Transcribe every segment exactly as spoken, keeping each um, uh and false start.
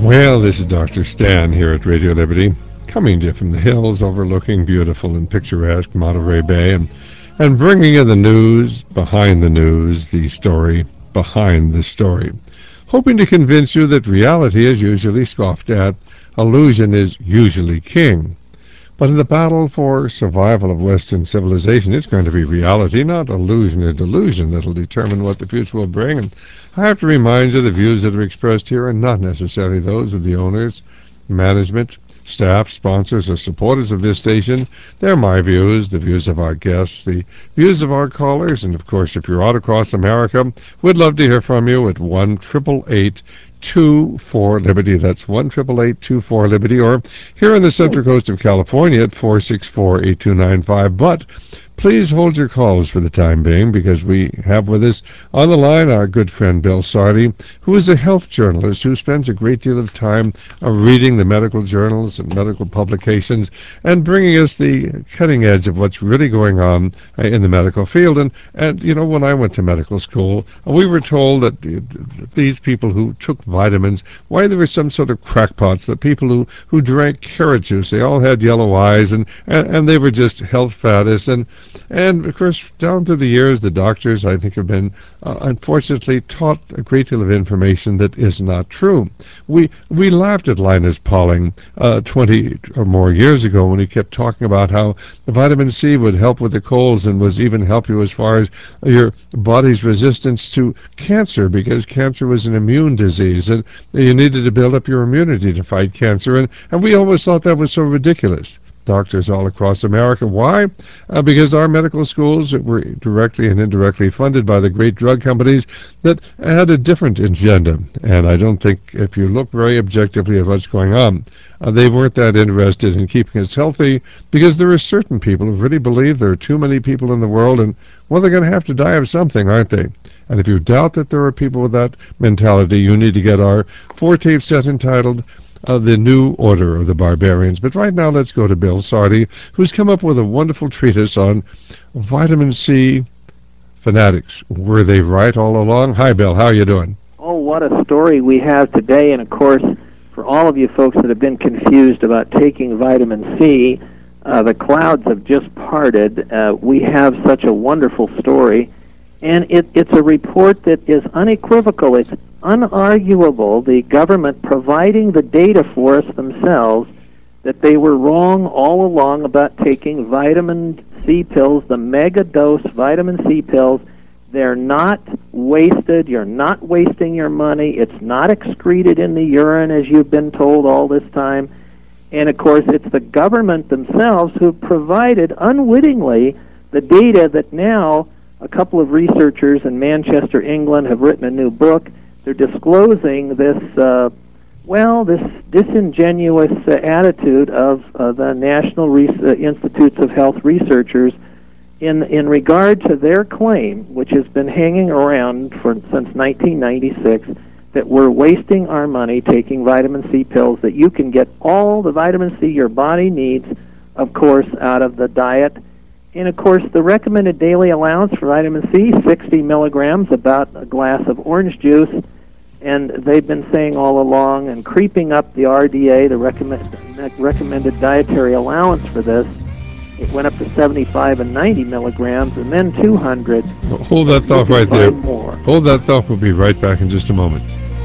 Well, this is Doctor Stan here at Radio Liberty, coming to you from the hills overlooking beautiful and picturesque Monterey Bay, and, and bringing you the news behind the news, the story behind the story, hoping to convince you that reality is usually scoffed at, illusion is usually king. But in the battle for survival of Western civilization, it's going to be reality, not illusion or delusion, that'll determine what the future will bring. And I have to remind you the views that are expressed here are not necessarily those of the owners, management, staff, sponsors, or supporters of this station. They're my views, the views of our guests, the views of our callers, and of course, if you're out across America, we'd love to hear from you at one triple eight two four Liberty. That's one triple eight two four Liberty, or here on the Central Coast of California at four six four eight two nine five. But please hold your calls for the time being, because we have with us on the line our good friend Bill Sardi, who is a health journalist who spends a great deal of time uh, reading the medical journals and medical publications and bringing us the cutting edge of what's really going on uh, in the medical field. And, and, you know, when I went to medical school, uh, we were told that uh, these people who took vitamins, why there were some sort of crackpots, the people who, who drank carrot juice, they all had yellow eyes, and, and, and they were just health faddists. And And, of course, down through the years, the doctors, I think, have been, uh, unfortunately, taught a great deal of information that is not true. We we laughed at Linus Pauling uh, twenty or more years ago when he kept talking about how the vitamin C would help with the colds and was even help you as far as your body's resistance to cancer, because cancer was an immune disease, and you needed to build up your immunity to fight cancer. And, and we always thought that was so ridiculous. Doctors all across America. Why? Uh, because our medical schools were directly and indirectly funded by the great drug companies that had a different agenda. And I don't think, if you look very objectively at what's going on, uh, they weren't that interested in keeping us healthy, because there are certain people who really believe there are too many people in the world, and, well, they're going to have to die of something, aren't they? And if you doubt that there are people with that mentality, you need to get our four-tape set entitled Uh, the New Order of the Barbarians. But right now, let's go to Bill Sardi, who's come up with a wonderful treatise on vitamin C fanatics. Were they right all along? Hi, Bill. How are you doing? Oh, what a story we have today. And, of course, for all of you folks that have been confused about taking vitamin C, uh, the clouds have just parted. Uh, we have such a wonderful story. And it, it's a report that is unequivocal. It's unarguable, the government providing the data for us themselves, that they were wrong all along about taking vitamin C pills, the mega dose vitamin C pills. They're not wasted. You're not wasting your money. It's not excreted in the urine, as you've been told all this time. And, of course, it's the government themselves who provided unwittingly the data that now a couple of researchers in Manchester, England, have written a new book. They're disclosing this, uh, well, this disingenuous uh, attitude of uh, the National Re- uh, Institutes of Health researchers in in regard to their claim, which has been hanging around for since nineteen ninety-six, that we're wasting our money taking vitamin C pills, that you can get all the vitamin C your body needs, of course, out of the diet. And, of course, the recommended daily allowance for vitamin C, sixty milligrams, about a glass of orange juice. And they've been saying all along, and creeping up the R D A, the recommend, recommended dietary allowance for this, it went up to seventy-five and ninety milligrams, and then two hundred. Hold that thought right there. More. Hold that thought. We'll be right back in just a moment.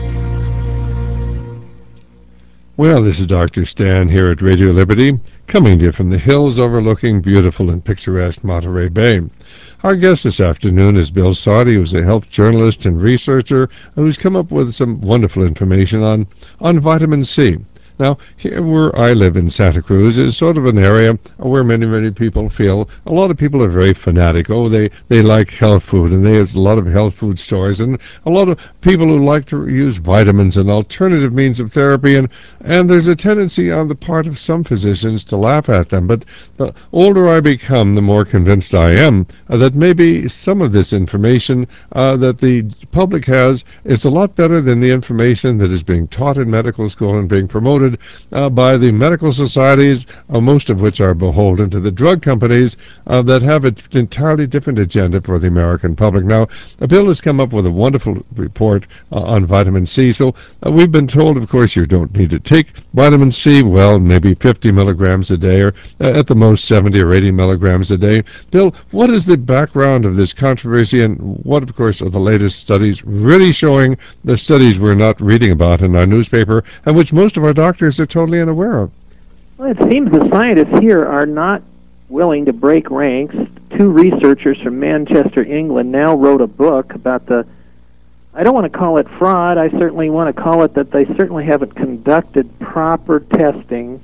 Well, this is Doctor Stan here at Radio Liberty, coming to you from the hills overlooking beautiful and picturesque Monterey Bay. Our guest this afternoon is Bill Sardi, who's a health journalist and researcher who's come up with some wonderful information on, on vitamin C. Now, here where I live in Santa Cruz is sort of an area where many, many people feel, a lot of people are very fanatic. Oh, they, they like health food, and there's a lot of health food stores, and a lot of people who like to use vitamins and alternative means of therapy, and, and there's a tendency on the part of some physicians to laugh at them. But the older I become, the more convinced I am uh, that maybe some of this information uh, that the public has is a lot better than the information that is being taught in medical school and being promoted supported uh, by the medical societies, uh, most of which are beholden to the drug companies uh, that have an entirely different agenda for the American public. Now, Bill has come up with a wonderful report uh, on vitamin C. So uh, we've been told, of course, you don't need to take vitamin C, well, maybe fifty milligrams a day, or uh, at the most seventy or eighty milligrams a day. Bill, what is the background of this controversy, and what, of course, are the latest studies really showing, the studies we're not reading about in our newspaper, and which most of our doctors are totally unaware of? Well, it seems the scientists here are not willing to break ranks. Two researchers from Manchester, England, now wrote a book about the, I don't want to call it fraud, I certainly want to call it that they certainly haven't conducted proper testing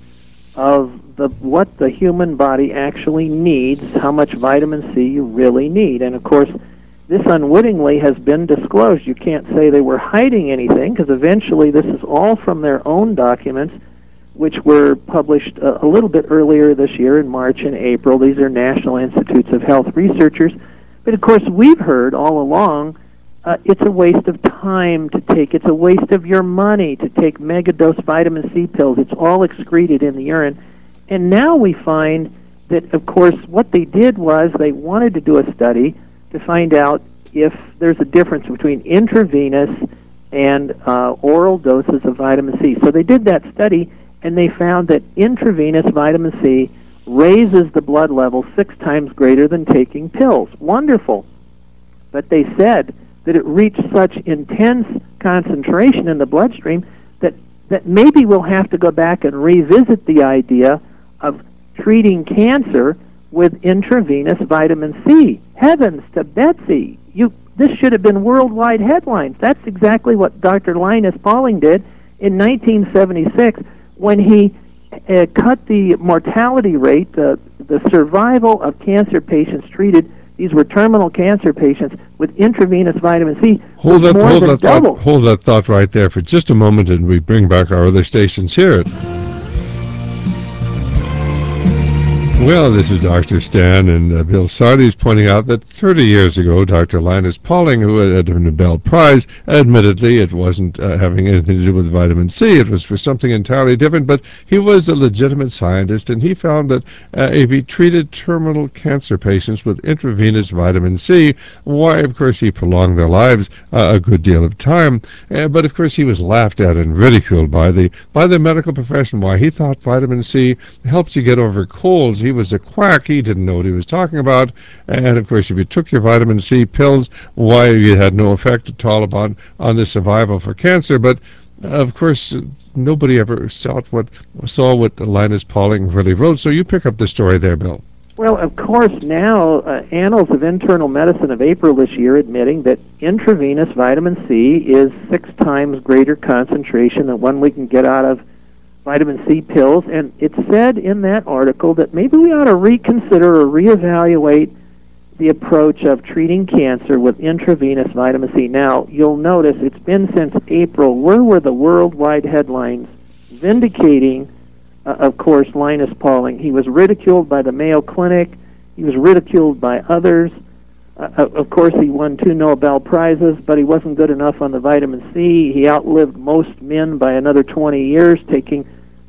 of the what the human body actually needs, how much vitamin C you really need. And of course, this unwittingly has been disclosed. You can't say they were hiding anything, because eventually this is all from their own documents, which were published a, a little bit earlier this year in March and April. These are National Institutes of Health researchers. But of course, we've heard all along uh, it's a waste of time to take. It's a waste of your money to take megadose vitamin C pills. It's all excreted in the urine. And now we find that, of course, what they did was they wanted to do a study to find out if there's a difference between intravenous and uh, oral doses of vitamin C. So they did that study, and they found that intravenous vitamin C raises the blood level six times greater than taking pills. Wonderful. But they said that it reached such intense concentration in the bloodstream that, that maybe we'll have to go back and revisit the idea of treating cancer with intravenous vitamin C. Heavens to Betsy! You, this should have been worldwide headlines. That's exactly what Doctor Linus Pauling did in nineteen seventy-six when he uh, cut the mortality rate, uh, the survival of cancer patients treated. These were terminal cancer patients with intravenous vitamin C. Hold that, more hold than that double. thought, hold that thought right there for just a moment, and we bring back our other stations here. Well, this is Doctor Stan, and uh, Bill Sardi's pointing out that thirty years ago, Doctor Linus Pauling, who had a Nobel Prize, admittedly it wasn't uh, having anything to do with vitamin C, it was for something entirely different, but he was a legitimate scientist, and he found that uh, if he treated terminal cancer patients with intravenous vitamin C, why, of course, he prolonged their lives uh, a good deal of time, uh, but of course he was laughed at and ridiculed by the, by the medical profession. Why? He thought vitamin C helps you get over colds. He was a quack. He didn't know what he was talking about. And, of course, if you took your vitamin C pills, why, it had no effect at all upon on the survival for cancer. But, of course, nobody ever saw what, saw what Linus Pauling really wrote. So you pick up the story there, Bill. Well, of course, now uh, Annals of Internal Medicine of April this year admitting that intravenous vitamin C is six times greater concentration than one we can get out of vitamin C pills, and it said in that article that maybe we ought to reconsider or reevaluate the approach of treating cancer with intravenous vitamin C. Now, you'll notice it's been since April. Where were the worldwide headlines vindicating, uh, of course, Linus Pauling? He was ridiculed by the Mayo Clinic. He was ridiculed by others. Uh, of course, he won two Nobel Prizes, but he wasn't good enough on the vitamin C. He outlived most men by another twenty years, taking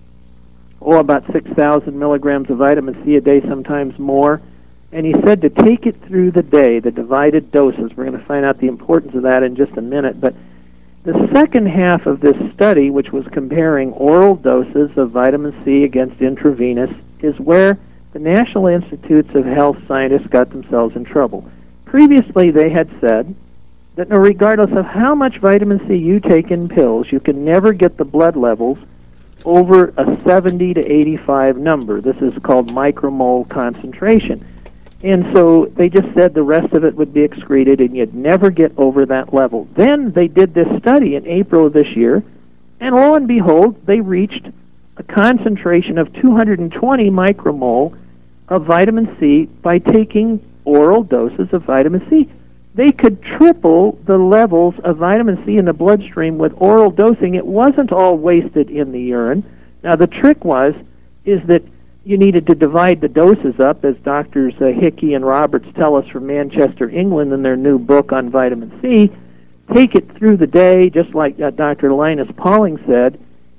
oh, about six thousand milligrams of vitamin C a day, sometimes more. And he said to take it through the day, the divided doses. We're going to find out the importance of that in just a minute. But the second half of this study, which was comparing oral doses of vitamin C against intravenous, is where the National Institutes of Health scientists got themselves in trouble. Previously, they had said that regardless of how much vitamin C you take in pills, you can never get the blood levels over a seventy to eighty-five number. This is called micromole concentration. And so they just said the rest of it would be excreted and you'd never get over that level. Then they did this study in April of this year, and lo and behold, they reached a concentration of two hundred twenty micromole of vitamin C by taking oral doses of vitamin C. They could triple the levels of vitamin C in the bloodstream with oral dosing. It wasn't all wasted in the urine. Now, the trick was, is that you needed to divide the doses up, as Doctors uh, Hickey and Roberts tell us from Manchester, England, in their new book on vitamin C. Take it through the day, just like uh, Doctor Linus Pauling said,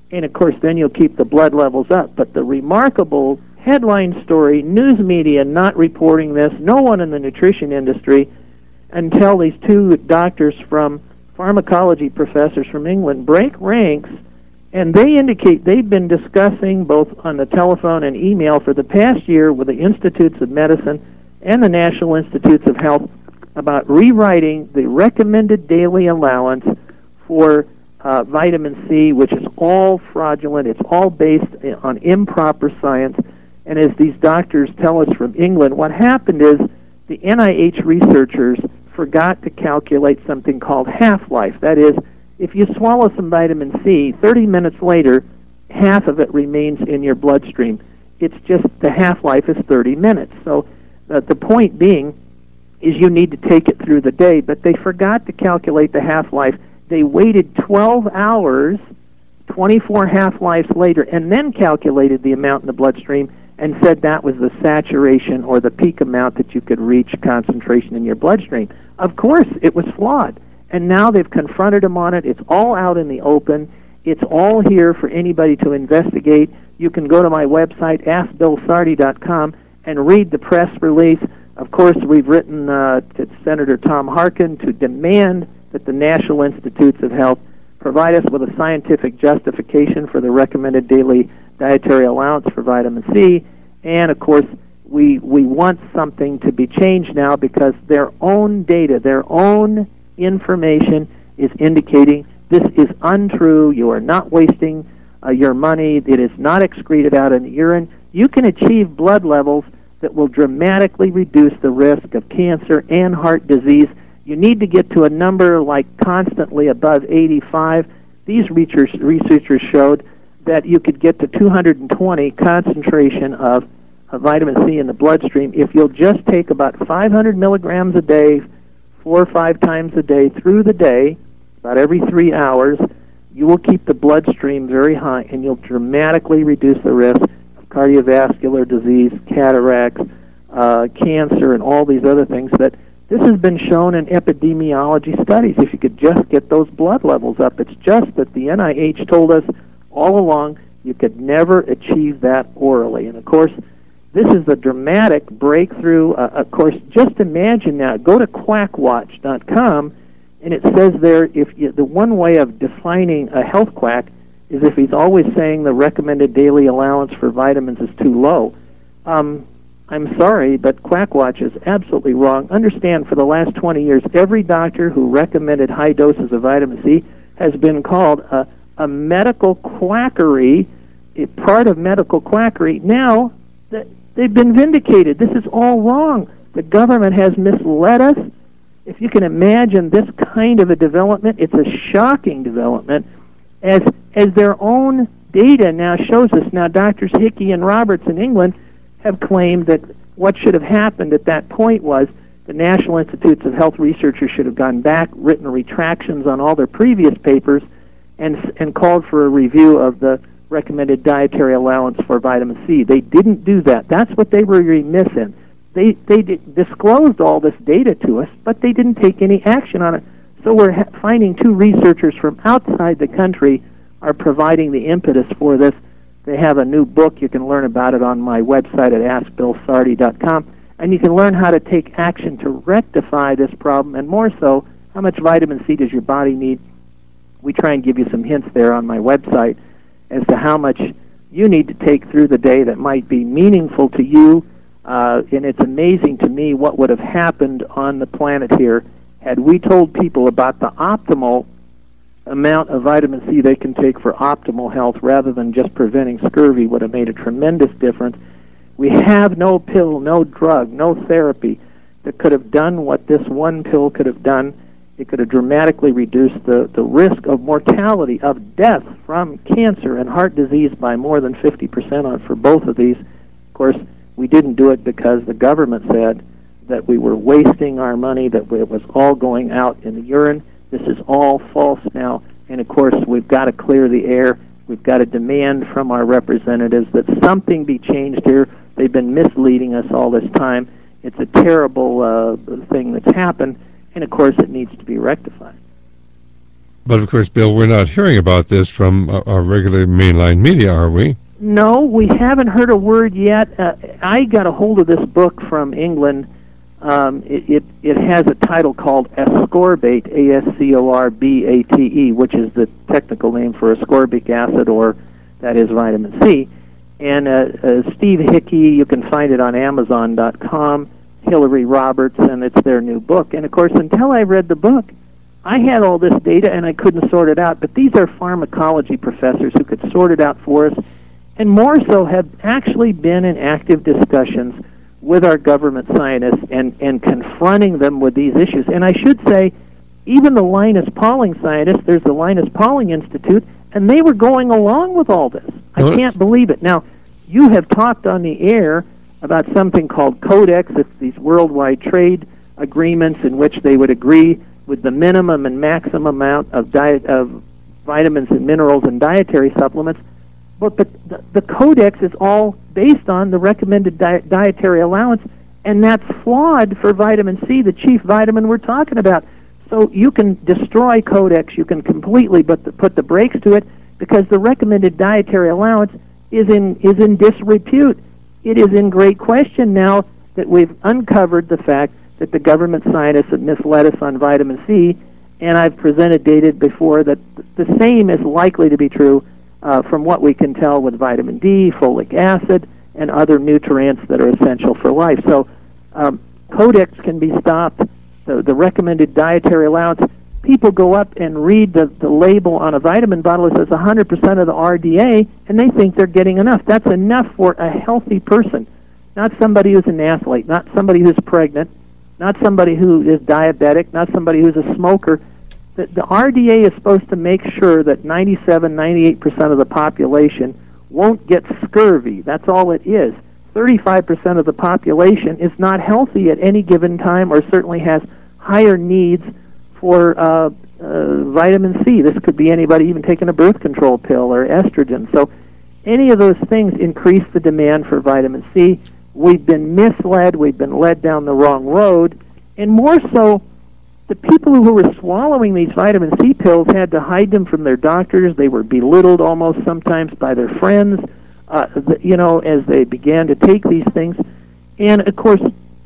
and of course then you'll keep the blood levels up. But the remarkable headline story, news media not reporting this, no one in the nutrition industry, until these two doctors from pharmacology professors from England break ranks, and they indicate they've been discussing both on the telephone and email for the past year with the Institutes of Medicine and the National Institutes of Health about rewriting the recommended daily allowance for uh, vitamin C, which is all fraudulent. It's all based on improper science. And as these doctors tell us from England, what happened is the N I H researchers forgot to calculate something called half-life. That is, if you swallow some vitamin C, thirty minutes later, half of it remains in your bloodstream. It's just the half-life is thirty minutes. So uh, the point being is you need to take it through the day, but they forgot to calculate the half-life. They waited twelve hours, twenty-four half-lives later, and then calculated the amount in the bloodstream and said that was the saturation or the peak amount that you could reach concentration in your bloodstream. Of course, it was flawed, and now they've confronted them on it. It's all out in the open. It's all here for anybody to investigate. You can go to my website, ask bill sardi dot com, and read the press release. Of course, we've written uh, to Senator Tom Harkin to demand that the National Institutes of Health provide us with a scientific justification for the recommended daily dietary allowance for vitamin C. And, of course, we we want something to be changed now because their own data, their own information is indicating this is untrue. You are not wasting uh, your money. It is not excreted out in the urine. You can achieve blood levels that will dramatically reduce the risk of cancer and heart disease. You need to get to a number like constantly above eighty-five. These research, researchers showed that you could get to two hundred twenty concentration of, of vitamin C in the bloodstream if you'll just take about five hundred milligrams a day, four or five times a day through the day, about every three hours. You will keep the bloodstream very high, and you'll dramatically reduce the risk of cardiovascular disease, cataracts, uh, cancer, and all these other things. That this has been shown in epidemiology studies. If you could just get those blood levels up, it's just that the N I H told us all along you could never achieve that orally. And of course, this is a dramatic breakthrough. Uh, of course, just imagine now, go to quack watch dot com, and it says there, if you, the one way of defining a health quack is if he's always saying the recommended daily allowance for vitamins is too low. Um, I'm sorry, but Quackwatch is absolutely wrong. Understand, for the last twenty years, every doctor who recommended high doses of vitamin C has been called a, a medical quackery, a part of medical quackery. Now, they've been vindicated. This is all wrong. The government has misled us. If you can imagine this kind of a development, it's a shocking development. As as their own data now shows us, now Doctors Hickey and Roberts in England have claimed that what should have happened at that point was the National Institutes of Health researchers should have gone back, written retractions on all their previous papers, and and called for a review of the recommended dietary allowance for vitamin C. They didn't do that. That's what they were remiss in. They they did, disclosed all this data to us, but they didn't take any action on it. So we're ha- finding two researchers from outside the country are providing the impetus for this. They have a new book. You can learn about it on my website at ask bill sardi dot com, and you can learn how to take action to rectify this problem, and more so, how much vitamin C does your body need. We try and give you some hints there on my website as to how much you need to take through the day that might be meaningful to you. Uh, and it's amazing to me what would have happened on the planet here had we told people about the optimal amount of vitamin C they can take for optimal health rather than just preventing scurvy. Would have made a tremendous difference. We have no pill, no drug, no therapy that could have done what this one pill could have done. It could have dramatically reduced the, the risk of mortality, of death from cancer and heart disease by more than fifty percent on for both of these. Of course, we didn't do it because the government said that we were wasting our money, that it was all going out in the urine. This is all false now, and of course we've got to clear the air. We've got to demand from our representatives that something be changed here. They've been misleading us all this time. It's a terrible uh, thing that's happened, and of course it needs to be rectified. But, of course, Bill, we're not hearing about this from our, our regular mainline media, are we? No, we haven't heard a word yet. Uh, I got a hold of this book from England. Um, it, it, it has a title called Ascorbate, A S C O R B A T E, which is the technical name for ascorbic acid, or that is vitamin C. And uh, uh, Steve Hickey, you can find it on Amazon dot com, Hillary Roberts, and it's their new book. And, of course, until I read the book, I had all this data and I couldn't sort it out. But these are pharmacology professors who could sort it out for us, and more so have actually been in active discussions with our government scientists and, and confronting them with these issues. And I should say, even the Linus Pauling scientists, there's the Linus Pauling Institute, and they were going along with all this. I can't believe it. Now, you have talked on the air about something called Codex. It's these worldwide trade agreements in which they would agree with the minimum and maximum amount of diet of vitamins and minerals and dietary supplements. But the, the, the Codex is all based on the recommended diet, dietary allowance, and that's flawed for vitamin C, the chief vitamin we're talking about. So you can destroy Codex, you can completely put the, put the brakes to it, because the recommended dietary allowance is in is in disrepute. It is in great question now that we've uncovered the fact that the government scientists have misled us on vitamin C, and I've presented data before that the same is likely to be true uh, from what we can tell with vitamin D, folic acid, and other nutrients that are essential for life. So um, Codex can be stopped. The, the recommended dietary allowance, people go up and read the, the label on a vitamin bottle. It says one hundred percent of the R D A, and they think they're getting enough. That's enough for a healthy person, not somebody who's an athlete, not somebody who's pregnant, not somebody who is diabetic, not somebody who's a smoker. The, the R D A is supposed to make sure that ninety-seven, ninety-eight percent of the population won't get scurvy. That's all it is. thirty-five percent of the population is not healthy at any given time, or certainly has higher needs for uh, uh, vitamin C. This could be anybody even taking a birth control pill or estrogen. So any of those things increase the demand for vitamin C. We've been misled. We've been led down the wrong road. And more so, the people who were swallowing these vitamin C pills had to hide them from their doctors. They were belittled almost sometimes by their friends, uh, you know, as they began to take these things. And, of course,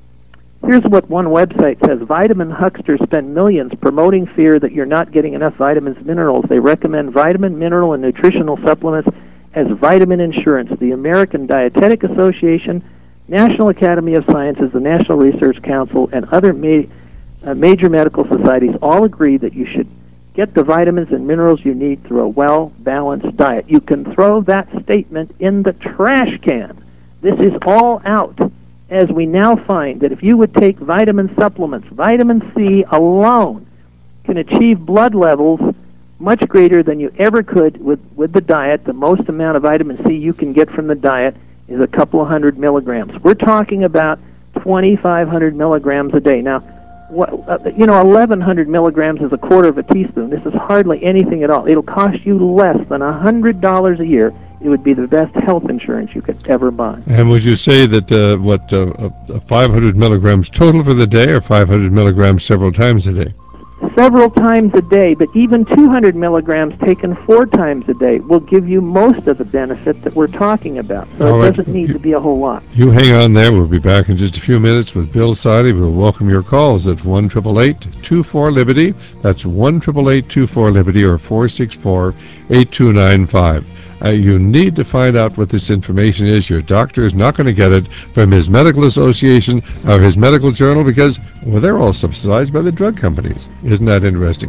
here's what one website says. Vitamin hucksters spend millions promoting fear that you're not getting enough vitamins and minerals. They recommend vitamin, mineral, and nutritional supplements as vitamin insurance. The American Dietetic Association, National Academy of Sciences, the National Research Council, and other ma- uh, major medical societies all agree that you should get the vitamins and minerals you need through a well-balanced diet. You can throw that statement in the trash can. This is all out, as we now find that if you would take vitamin supplements, vitamin C alone can achieve blood levels much greater than you ever could with, with the diet. The most amount of vitamin C you can get from the diet is a couple of hundred milligrams. We're talking about twenty-five hundred milligrams a day. Now, what, uh, you know, eleven hundred milligrams is a quarter of a teaspoon. This is hardly anything at all. It'll cost you less than one hundred dollars a year. It would be the best health insurance you could ever buy. And would you say that, uh, what, uh, uh, five hundred milligrams total for the day, or five hundred milligrams several times a day? Several times a day, but even two hundred milligrams taken four times a day will give you most of the benefit that we're talking about. So All it right. doesn't need you, to be a whole lot. You hang on there. We'll be back in just a few minutes with Bill Sidey. We'll welcome your calls at one eight eight eight, two four, Liberty. That's one eight eight eight, two four, Liberty, or four six four, eight two nine five. Uh, you need to find out what this information is. Your doctor is not going to get it from his medical association or his medical journal, because, well, they're all subsidized by the drug companies. Isn't that interesting?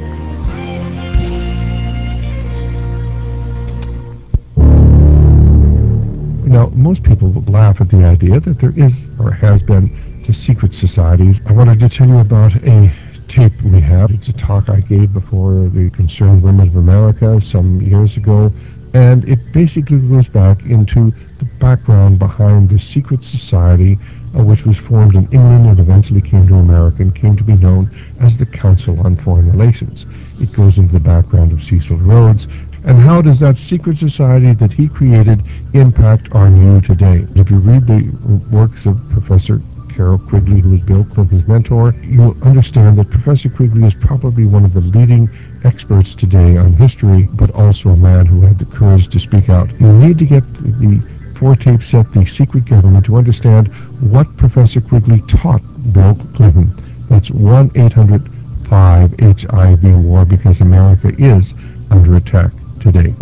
Now, most people laugh at the idea that there is or has been just secret societies. I wanted to tell you about a tape we have. It's a talk I gave before the Concerned Women of America some years ago. And it basically goes back into the background behind the secret society, uh, which was formed in England and eventually came to America and came to be known as the Council on Foreign Relations. It goes into the background of Cecil Rhodes, and how does that secret society that he created impact on you today? If you read the works of Professor Carol Quigley, who was Bill Clinton's mentor, you'll understand that Professor Quigley is probably one of the leading experts today on history, but also a man who had the courage to speak out. You need to get the four-tape set, The Secret Government, to understand what Professor Quigley taught Bill Clinton. That's one eight hundred five H I V war, because America is under attack today.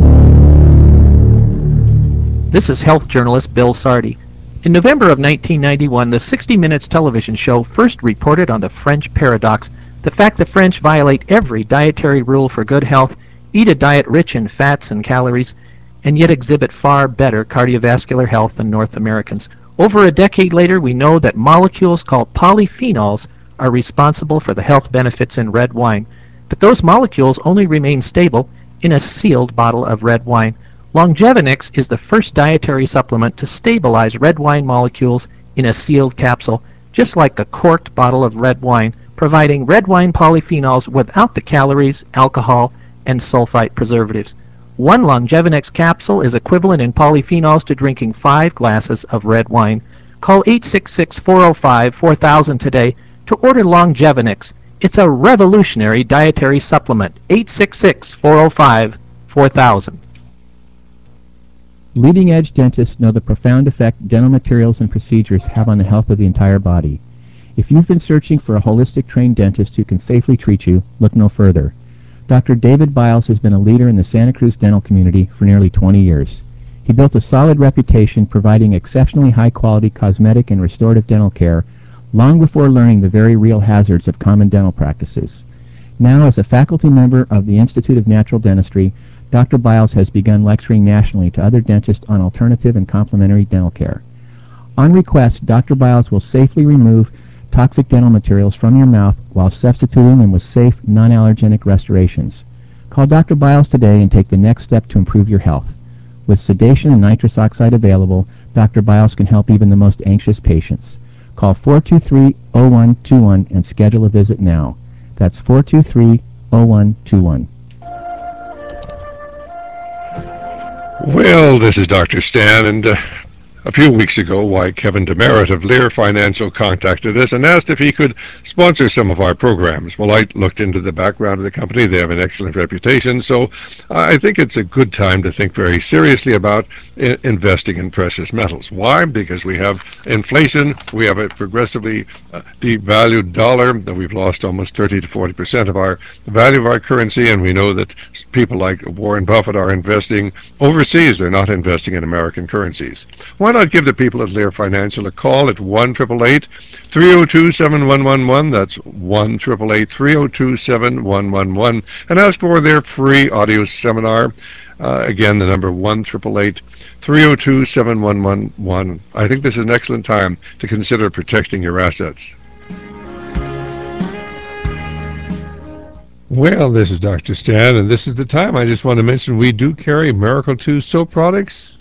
This is health journalist Bill Sardi. In November of nineteen ninety-one, the sixty minutes television show first reported on the French paradox, the fact the French violate every dietary rule for good health, eat a diet rich in fats and calories, and yet exhibit far better cardiovascular health than North Americans. Over a decade later, we know that molecules called polyphenols are responsible for the health benefits in red wine, but those molecules only remain stable in a sealed bottle of red wine. Longevinix is the first dietary supplement to stabilize red wine molecules in a sealed capsule, just like the corked bottle of red wine, providing red wine polyphenols without the calories, alcohol, and sulfite preservatives. One Longevinix capsule is equivalent in polyphenols to drinking five glasses of red wine. Call eight six six, four oh five, four thousand today to order Longevinix. It's a revolutionary dietary supplement. eight six six, four oh five, four thousand. Leading-edge dentists know the profound effect dental materials and procedures have on the health of the entire body. If you've been searching for a holistic trained dentist who can safely treat you, look no further. Doctor David Biles has been a leader in the Santa Cruz dental community for nearly twenty years. He built a solid reputation providing exceptionally high-quality cosmetic and restorative dental care long before learning the very real hazards of common dental practices. Now, as a faculty member of the Institute of Natural Dentistry, Doctor Biles has begun lecturing nationally to other dentists on alternative and complementary dental care. On request, Doctor Biles will safely remove toxic dental materials from your mouth while substituting them with safe, non-allergenic restorations. Call Doctor Biles today and take the next step to improve your health. With sedation and nitrous oxide available, Doctor Biles can help even the most anxious patients. Call four two three, oh one two one and schedule a visit now. That's four two three, oh one two one. Well, this is Doctor Stan, and uh, a few weeks ago, why Kevin Demerit of Lear Financial contacted us and asked if he could sponsor some of our programs. Well, I looked into the background of the company. They have an excellent reputation, so I think it's a good time to think very seriously about I- investing in precious metals. Why? Because we have inflation, we have a progressively uh, devalued dollar, that we've lost almost thirty to forty percent of our the value of our currency, and we know that people like Warren Buffett are investing overseas. They're not investing in American currencies. Why not give the people at Lear Financial a call at one eight eight eight, three oh two, seven one one one. That's one eight eight eight, three oh two, seven one one one. And ask for their free audio seminar. Uh, again, the number one eight eight eight, three oh two, seven one one one. I think this is an excellent time to consider protecting your assets. Well, this is Doctor Stan, and this is the time I just want to mention we do carry Miracle two soap products.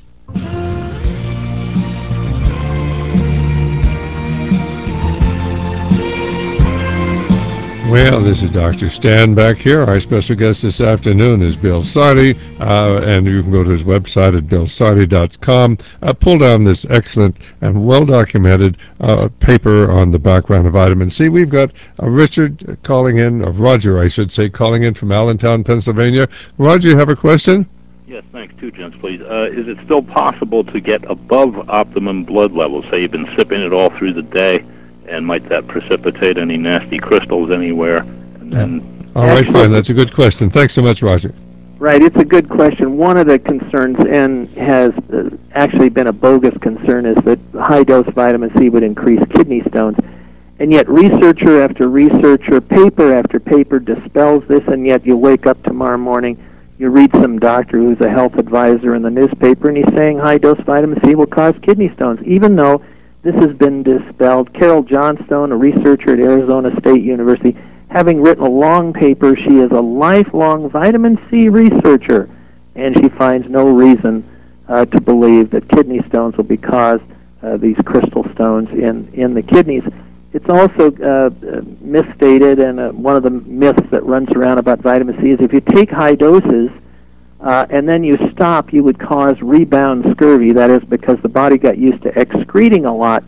Well, this is Doctor Stan back here. Our special guest this afternoon is Bill Sardi, uh, and you can go to his website at bill sardi dot com. Uh, pull down this excellent and well-documented uh, paper on the background of vitamin C. We've got uh, Richard calling in, or Roger, I should say, calling in from Allentown, Pennsylvania. Roger, you have a question? Yes, thanks. Two gents, please. Uh, is it still possible to get above optimum blood levels? Say you've been sipping it all through the day, and might that precipitate any nasty crystals anywhere? And then, all right, fine. That's a good question. Thanks so much, Roger. Right, it's a good question. One of the concerns, and has uh, actually been a bogus concern, is that high-dose vitamin C would increase kidney stones. And yet researcher after researcher, paper after paper dispels this, and yet you wake up tomorrow morning, you read some doctor who's a health advisor in the newspaper, and he's saying high-dose vitamin C will cause kidney stones, even though this has been dispelled. Carol Johnstone, a researcher at Arizona State University, having written a long paper, she is a lifelong vitamin C researcher, and she finds no reason uh, to believe that kidney stones will be caused, uh, these crystal stones in, in the kidneys. It's also uh, misstated, and uh, one of the myths that runs around about vitamin C is if you take high doses uh, and then you stop, you would cause rebound scurvy. That is because the body got used to excreting a lot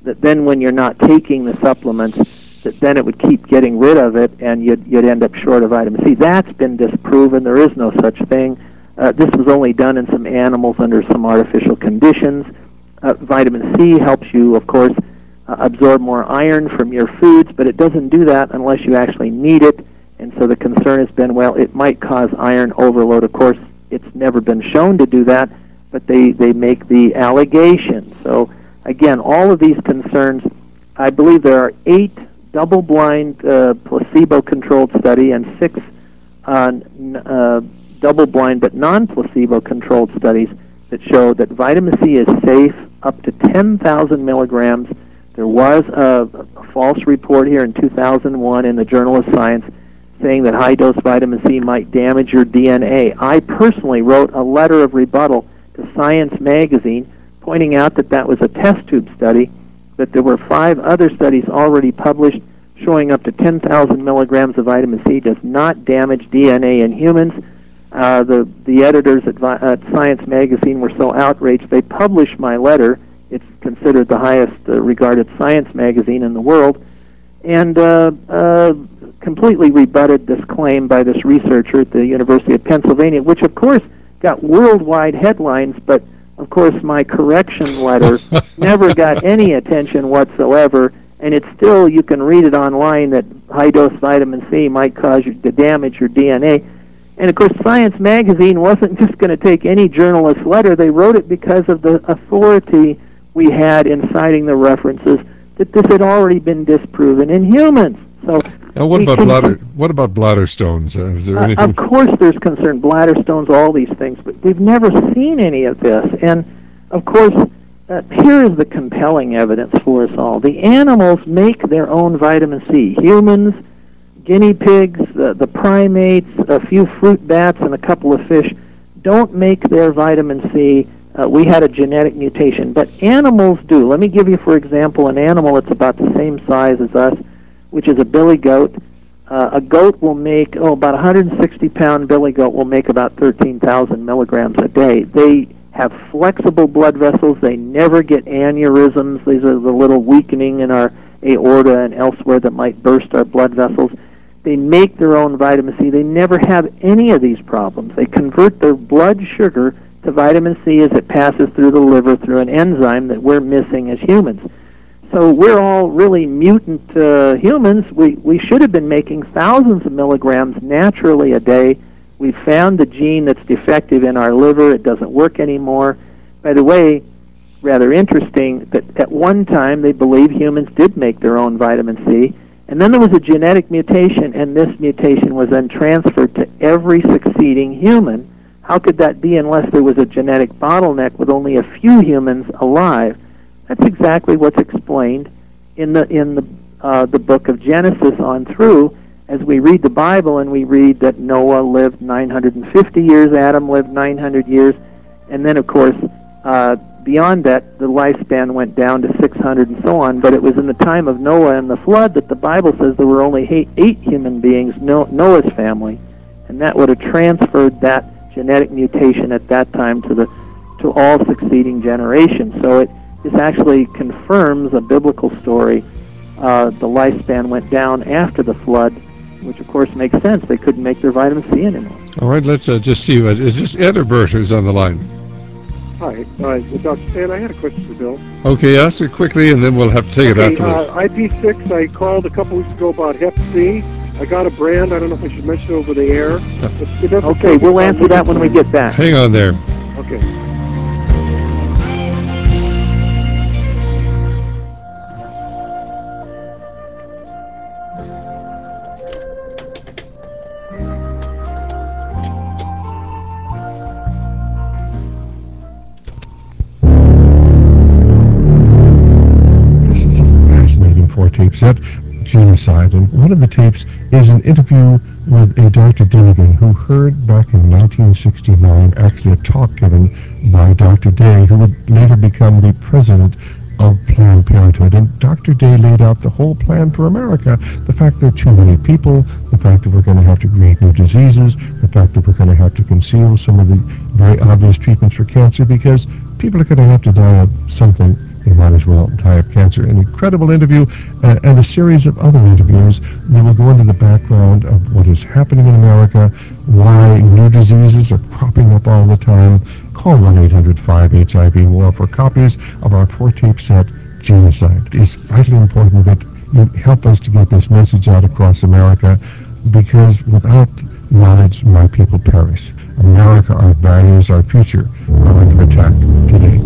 that then when you're not taking the supplements, that then it would keep getting rid of it, and you'd, you'd end up short of vitamin C. That's been disproven. There is no such thing. Uh, this was only done in some animals under some artificial conditions. Uh, vitamin C helps you, of course, uh, absorb more iron from your foods, but it doesn't do that unless you actually need it. And so the concern has been, well, it might cause iron overload. Of course, it's never been shown to do that, but they, they make the allegation. So, again, all of these concerns, I believe there are eight double-blind uh, placebo-controlled study and six uh, n- uh, double-blind but non-placebo-controlled studies that show that vitamin C is safe up to ten thousand milligrams. There was a, a false report here in two thousand one in the Journal of Science saying that high-dose vitamin C might damage your D N A. I personally wrote a letter of rebuttal to Science magazine pointing out that that was a test tube study, that there were five other studies already published showing up to ten thousand milligrams of vitamin C does not damage D N A in humans. Uh, the, the editors at, at Science magazine were so outraged, they published my letter. It's considered the highest uh, regarded science magazine in the world, and uh, uh, completely rebutted this claim by this researcher at the University of Pennsylvania, which of course got worldwide headlines, but of course my correction letter never got any attention whatsoever, and it's still, you can read it online, that high-dose vitamin C might cause you to damage your D N A. And of course Science magazine wasn't just going to take any journalist's letter. They wrote it because of the authority we had in citing the references that this had already been disproven in humans. So now, what about bladder? What about bladder stones? Uh, is there uh, anything? Of course, there's concern, bladder stones, all these things, but we've never seen any of this. And of course, uh, here is the compelling evidence for us all: the animals make their own vitamin C. Humans, guinea pigs, uh, the primates, a few fruit bats, and a couple of fish don't make their vitamin C. Uh, we had a genetic mutation, but animals do. Let me give you, for example, an animal that's about the same size as us, which is a billy goat. Uh, a goat will make, oh, about a one hundred sixty pound billy goat will make about thirteen thousand milligrams a day. They have flexible blood vessels. They never get aneurysms. These are the little weakening in our aorta and elsewhere that might burst our blood vessels. They make their own vitamin C. They never have any of these problems. They convert their blood sugar to vitamin C as it passes through the liver through an enzyme that we're missing as humans. So we're all really mutant uh, humans. We, we should have been making thousands of milligrams naturally a day. We found the gene that's defective in our liver. It doesn't work anymore. By the way, rather interesting that at one time they believed humans did make their own vitamin C, and then there was a genetic mutation, and this mutation was then transferred to every succeeding human. How could that be unless there was a genetic bottleneck with only a few humans alive? That's exactly what's explained in the in the uh, the book of Genesis on through. As we read the Bible and we read that Noah lived nine hundred fifty years, Adam lived nine hundred years, and then of course uh, beyond that the lifespan went down to six hundred and so on. But it was in the time of Noah and the flood that the Bible says there were only eight, eight human beings, no, Noah's family, and that would have transferred that genetic mutation at that time to the to all succeeding generations. So it this actually confirms a biblical story. Uh, the lifespan went down after the flood, which of course makes sense. They couldn't make their vitamin C anymore. All right, let's uh, just see. What, is this Ed or Bert who's on the line? Hi, uh, Doctor Stan, I had a question for Bill. Okay, ask it quickly, and then we'll have to take okay, it afterwards. Uh, I P six, I called a couple weeks ago about Hep C. I got a brand. I don't know if I should mention it over the air. It, it okay, we'll answer that when we get back. Hang on there. Okay. Tape set, genocide, and one of the tapes is an interview with a Doctor Dinnigan who heard back in nineteen sixty-nine actually a talk given by Doctor Day, who would later become the president of Planned Parenthood. And Doctor Day laid out the whole plan for America, the fact there are too many people, the fact that we're going to have to create new diseases, the fact that we're going to have to conceal some of the very obvious treatments for cancer because people are going to have to die of something in might as well die of cancer. An incredible interview uh, and a series of other interviews that will go into the background of what is happening in America, why new diseases are cropping up all the time. Call one eight hundred five H I V more for copies of our four-tape set, Genocide. It's vitally important that you help us to get this message out across America, because without knowledge, my people perish. America, our values, our future are under attack today.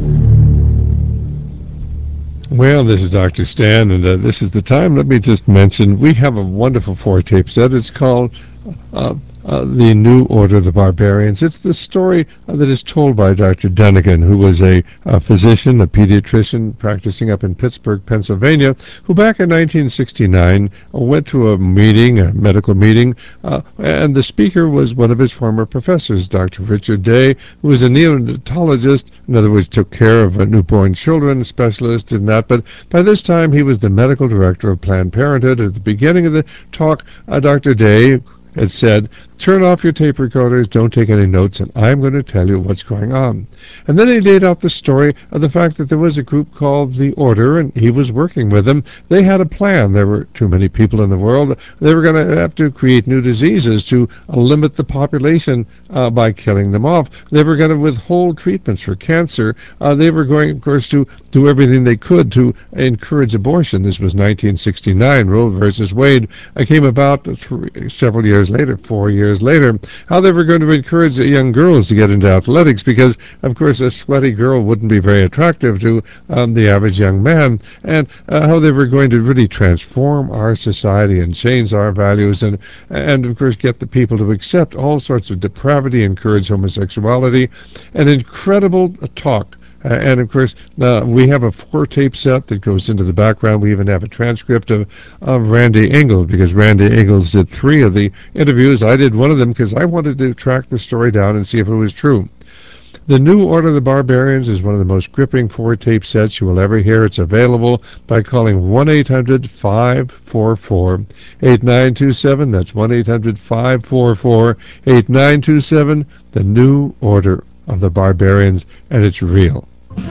Well, this is Doctor Stan, and uh, this is the time. Let me just mention, we have a wonderful four-tape set. It's called uh, uh, The New Order of the Barbarians. It's the story uh, that is told by Doctor Denigan, who was a, a physician, a pediatrician practicing up in Pittsburgh, Pennsylvania, who back in nineteen sixty-nine uh, went to a meeting, a medical meeting, uh, and the speaker was one of his former professors, Doctor Richard Day, who was a neonatologist, in other words, took care of uh, newborn children, specialist in that, but by this time he was the medical director of Planned Parenthood. At the beginning of the talk, uh, Doctor Day had said, turn off your tape recorders, don't take any notes, and I'm going to tell you what's going on. And then he laid out the story of the fact that there was a group called The Order, and he was working with them. They had a plan. There were too many people in the world. They were going to have to create new diseases to uh, limit the population uh, by killing them off. They were going to withhold treatments for cancer. Uh, they were going, of course, to do everything they could to encourage abortion. This was nineteen sixty-nine. Roe versus Wade uh, came about three, several years later, four years later. How they were going to encourage young girls to get into athletics, because, of course, a sweaty girl wouldn't be very attractive to um, the average young man, and uh, how they were going to really transform our society and change our values, and, and of course, get the people to accept all sorts of depravity, encourage homosexuality. An incredible uh, talk. Uh, and, of course, uh, we have a four-tape set that goes into the background. We even have a transcript of, of Randy Ingalls, because Randy Ingalls did three of the interviews. I did one of them because I wanted to track the story down and see if it was true. The New Order of the Barbarians is one of the most gripping four-tape sets you will ever hear. It's available by calling one eight hundred five four four eight nine two seven. That's one eight hundred five four four eight nine two seven. The New Order of the Barbarians, and it's real.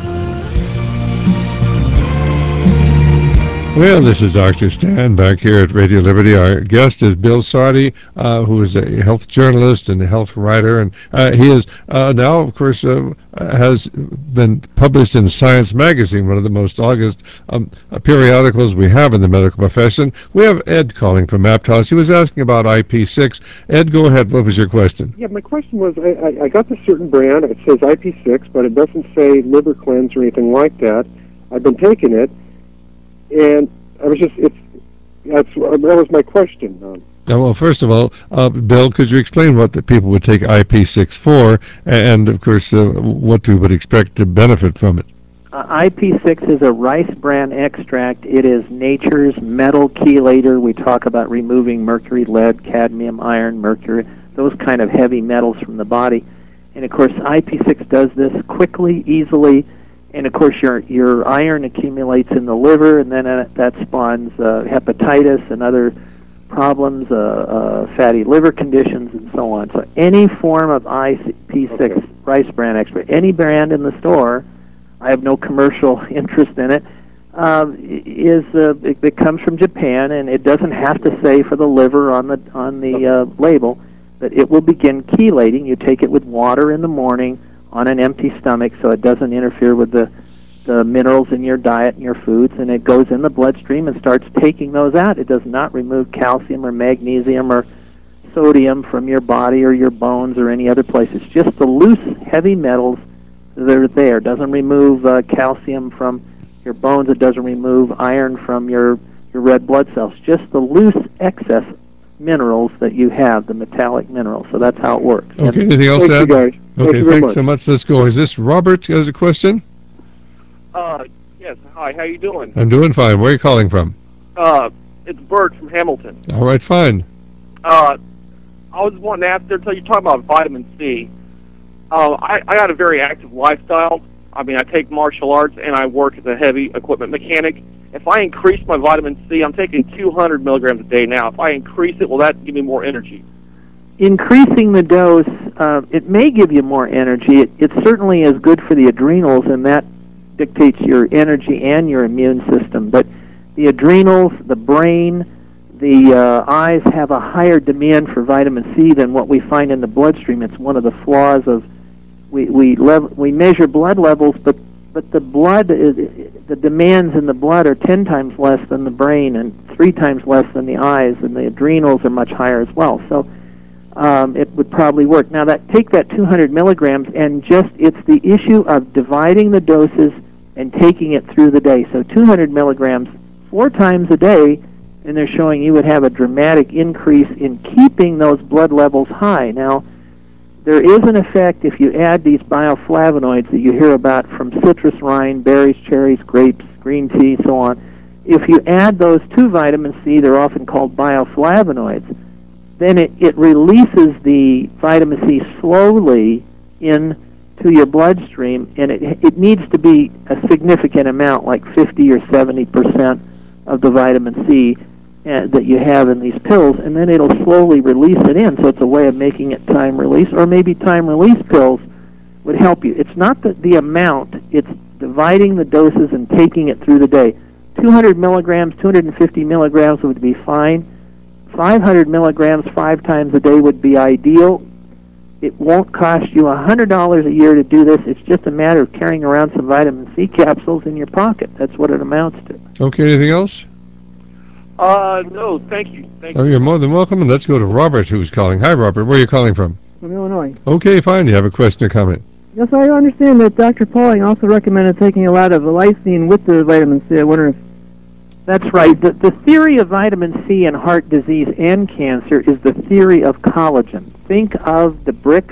Well, this is Doctor Stan back here at Radio Liberty. Our guest is Bill Sardi, uh, who is a health journalist and a health writer, and uh, he is uh, now, of course, uh, has been published in Science Magazine, one of the most august um, periodicals we have in the medical profession. We have Ed calling from Aptos. He was asking about I P six. Ed, go ahead. What was your question? Yeah, my question was, I, I, I got this certain brand. It says I P six, but it doesn't say liver cleanse or anything like that. I've been taking it, and I was just, it's, that's, that was my question. Um, Uh, well, first of all, uh, Bill, could you explain what the people would take I P six for, and, of course, uh, what we would expect to benefit from it? Uh, I P six is a rice bran extract. It is nature's metal chelator. We talk about removing mercury, lead, cadmium, iron, mercury, those kind of heavy metals from the body. And, of course, I P six does this quickly, easily, and, of course, your your iron accumulates in the liver, and then uh, that spawns uh, hepatitis and other problems, uh, uh, fatty liver conditions, and so on. So any form of I P six okay. rice bran extract, any brand in the store, I have no commercial interest in it, uh, is uh, it, it comes from Japan, and it doesn't have to say for the liver on the on the uh, label, but it will begin chelating. You take it with water in the morning on an empty stomach, so it doesn't interfere with the the minerals in your diet and your foods, and it goes in the bloodstream and starts taking those out. It does not remove calcium or magnesium or sodium from your body or your bones or any other place. It's just the loose, heavy metals that are there. It doesn't remove uh, calcium from your bones. It doesn't remove iron from your, your red blood cells. Just the loose excess minerals that you have, the metallic minerals. So that's how it works. Okay, anything else to add? Thank you, guys. Okay, Thank you thanks much. so much. Let's go. Is this Robert has a question? Uh, yes. Hi, how you doing? I'm doing fine. Where are you calling from? Uh, it's Bert from Hamilton. All right, fine. Uh, I was wanting to ask there, so you're talking about vitamin C. Uh, I, I got a very active lifestyle. I mean, I take martial arts, and I work as a heavy equipment mechanic. If I increase my vitamin C, I'm taking two hundred milligrams a day now. If I increase it, will that give me more energy? Increasing the dose, uh, it may give you more energy. It, it certainly is good for the adrenals, and that dictates your energy and your immune system. But the adrenals, the brain, the uh, eyes have a higher demand for vitamin C than what we find in the bloodstream. It's one of the flaws of we we lev- we measure blood levels, but but the blood is, the demands in the blood are ten times less than the brain and three times less than the eyes, and the adrenals are much higher as well. So um, it would probably work. Now that take that two hundred milligrams and just it's the issue of dividing the doses and taking it through the day. So two hundred milligrams four times a day. And they're showing you would have a dramatic increase in keeping those blood levels high. Now, there is an effect if you add these bioflavonoids that you hear about from citrus rind, berries, cherries, grapes, green tea, so on. If you add those to vitamin C, they're often called bioflavonoids, then it, it releases the vitamin C slowly into your bloodstream, and it, it needs to be a significant amount, like fifty or seventy percent of the vitamin C uh, that you have in these pills, and then it'll slowly release it in. So it's a way of making it time release, or maybe time release pills would help you. It's not the, the amount, it's dividing the doses and taking it through the day. two hundred milligrams, two hundred fifty milligrams would be fine. five hundred milligrams five times a day would be ideal. It won't cost you one hundred dollars a year to do this. It's just a matter of carrying around some vitamin C capsules in your pocket. That's what it amounts to. Okay, anything else? Uh, no, thank you. Thank Oh, you. you're more than welcome. And let's go to Robert, who's calling. Hi, Robert. Where are you calling from? From Illinois. Okay, fine. You have a question or comment? Yes, I understand that Doctor Pauling also recommended taking a lot of lysine with the vitamin C. I wonder if... That's right. The, the theory of vitamin C in heart disease and cancer is the theory of collagen. Think of the bricks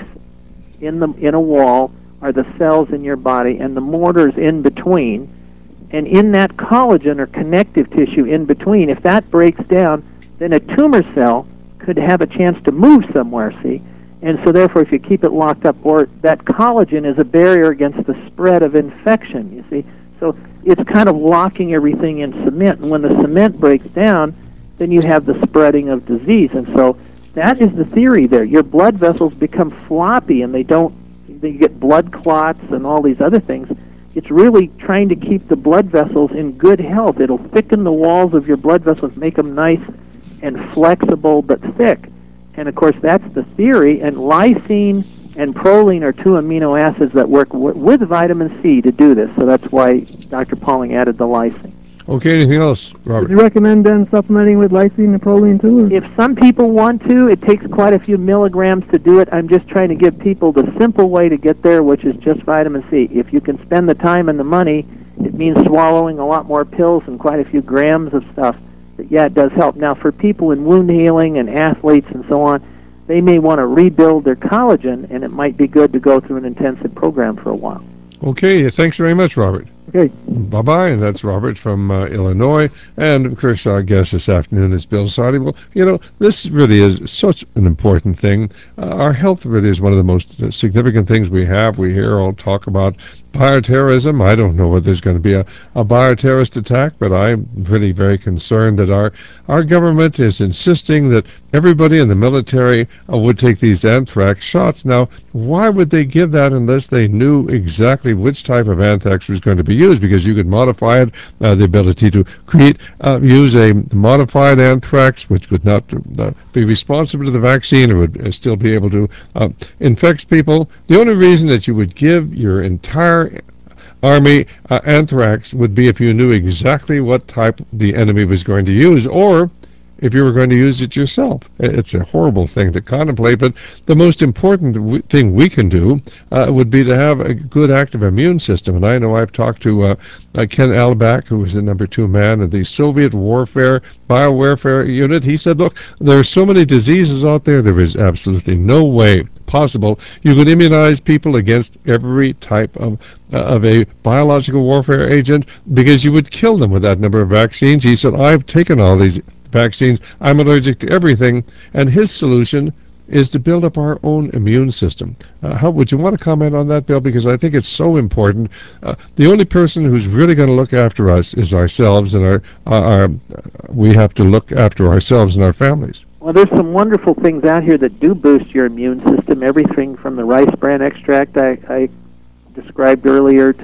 in the in a wall are the cells in your body, and the mortars in between. And in that collagen or connective tissue in between, if that breaks down, then a tumor cell could have a chance to move somewhere, see? And so therefore, if you keep it locked up, or that collagen is a barrier against the spread of infection, you see? So it's kind of locking everything in cement, and when the cement breaks down, then you have the spreading of disease. And so that is the theory there. Your blood vessels become floppy, and they don't, they get blood clots and all these other things. It's really trying to keep the blood vessels in good health. It'll thicken the walls of your blood vessels, make them nice and flexible but thick. And, of course, that's the theory. And lysine and proline are two amino acids that work w- with vitamin C to do this. So that's why Doctor Pauling added the lysine. Okay, anything else, Robert? Would you recommend then supplementing with lysine and proline too? Or? If some people want to, it takes quite a few milligrams to do it. I'm just trying to give people the simple way to get there, which is just vitamin C. If you can spend the time and the money, it means swallowing a lot more pills and quite a few grams of stuff. But yeah, it does help. Now, for people in wound healing and athletes and so on, they may want to rebuild their collagen, and it might be good to go through an intensive program for a while. Okay, thanks very much, Robert. Okay. Bye-bye, and that's Robert from uh, Illinois. And, of course, our guest this afternoon is Bill Sardi. Well, you know, this really is such an important thing. Uh, our health really is one of the most uh, significant things we have. We hear all talk about bioterrorism. I don't know whether there's going to be a, a bioterrorist attack, but I'm really very concerned that our, our government is insisting that everybody in the military uh, would take these anthrax shots. Now, why would they give that unless they knew exactly which type of anthrax was going to be used? Because you could modify it, uh, the ability to create, uh, use a modified anthrax, which would not uh, be responsive to the vaccine, or would uh, still be able to uh, infect people. The only reason that you would give your entire Army uh, anthrax would be if you knew exactly what type the enemy was going to use, or if you were going to use it yourself. It's a horrible thing to contemplate, but the most important w- thing we can do uh, would be to have a good active immune system. And I know I've talked to uh, uh, Ken Alback, who was the number two man of the Soviet warfare, biowarfare unit. He said, look, there are so many diseases out there, there is absolutely no way possible you could immunize people against every type of uh, of a biological warfare agent, because you would kill them with that number of vaccines. He said, I've taken all these vaccines, I'm allergic to everything, and his solution is to build up our own immune system. Uh, how would you want to comment on that, Bill? Because I think it's so important. Uh, the only person who's really going to look after us is ourselves, and our, our, our we have to look after ourselves and our families. Well, there's some wonderful things out here that do boost your immune system. Everything from the rice bran extract I, I described earlier to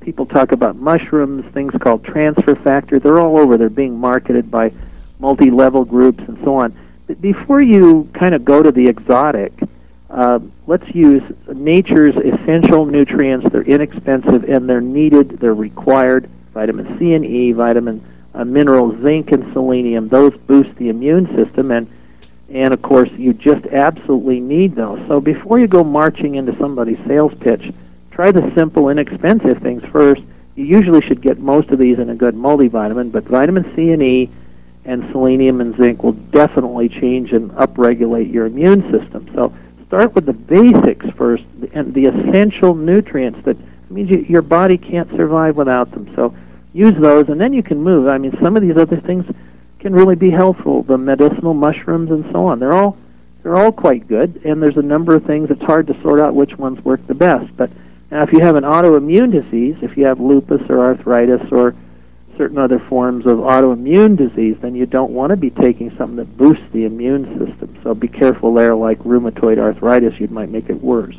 People talk about mushrooms, things called transfer factor. They're all over. They're being marketed by multi-level groups and so on. But before you kind of go to the exotic, uh, let's use nature's essential nutrients. They're inexpensive and they're needed. They're required. Vitamin C and E, vitamin uh, minerals, zinc and selenium. Those boost the immune system, and and of course you just absolutely need those. So before you go marching into somebody's sales pitch, try the simple, inexpensive things first. You usually should get most of these in a good multivitamin, but vitamin C and E and selenium and zinc will definitely change and upregulate your immune system. So start with the basics first, and the essential nutrients that means you, your body can't survive without them. So use those, and then you can move. I mean, some of these other things can really be helpful. The medicinal mushrooms and so on. They're all they're all quite good, and there's a number of things. It's hard to sort out which ones work the best. But now, if you have an autoimmune disease, if you have lupus or arthritis or certain other forms of autoimmune disease, then you don't want to be taking something that boosts the immune system. So be careful there, like rheumatoid arthritis, you might make it worse.